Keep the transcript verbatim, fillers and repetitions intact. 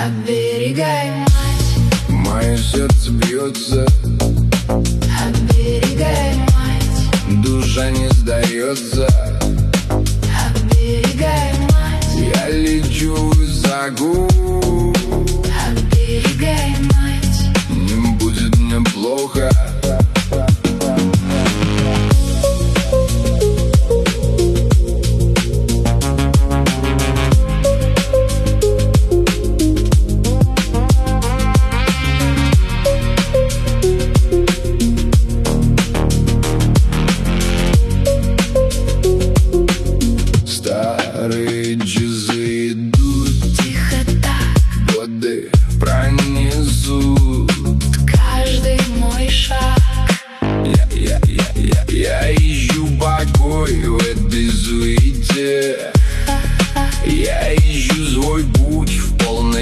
Оберегай, мать. Мое сердце бьется. Оберегай, мать. Душа не сдается. Оберегай, мать. Я лечу высоко. Оберегай, мать. Не будет мне плохо. Старые часы идут, Тихо так, годы